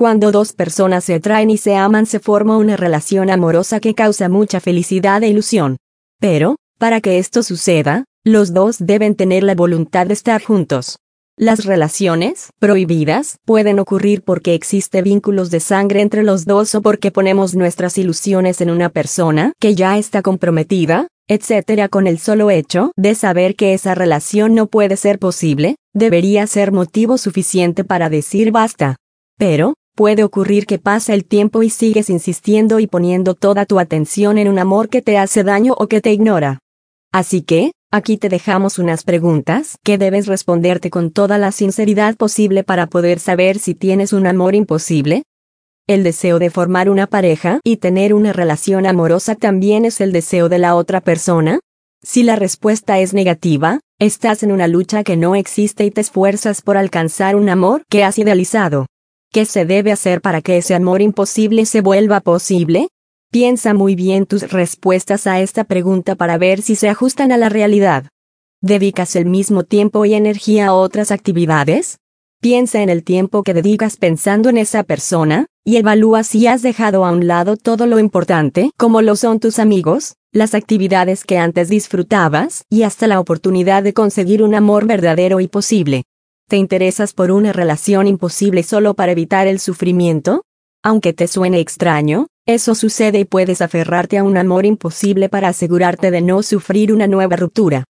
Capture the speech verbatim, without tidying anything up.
Cuando dos personas se atraen y se aman, se forma una relación amorosa que causa mucha felicidad e ilusión. Pero, para que esto suceda, los dos deben tener la voluntad de estar juntos. Las relaciones prohibidas pueden ocurrir porque existe vínculos de sangre entre los dos o porque ponemos nuestras ilusiones en una persona que ya está comprometida, etcétera. Con el solo hecho de saber que esa relación no puede ser posible, debería ser motivo suficiente para decir basta. Pero, puede ocurrir que pasa el tiempo y sigues insistiendo y poniendo toda tu atención en un amor que te hace daño o que te ignora. Así que, aquí te dejamos unas preguntas que debes responderte con toda la sinceridad posible para poder saber si tienes un amor imposible. ¿El deseo de formar una pareja y tener una relación amorosa también es el deseo de la otra persona? Si la respuesta es negativa, estás en una lucha que no existe y te esfuerzas por alcanzar un amor que has idealizado. ¿Qué se debe hacer para que ese amor imposible se vuelva posible? Piensa muy bien tus respuestas a esta pregunta para ver si se ajustan a la realidad. ¿Dedicas el mismo tiempo y energía a otras actividades? Piensa en el tiempo que dedicas pensando en esa persona, y evalúa si has dejado a un lado todo lo importante, como lo son tus amigos, las actividades que antes disfrutabas, y hasta la oportunidad de conseguir un amor verdadero y posible. ¿Te interesas por una relación imposible solo para evitar el sufrimiento? Aunque te suene extraño, eso sucede y puedes aferrarte a un amor imposible para asegurarte de no sufrir una nueva ruptura.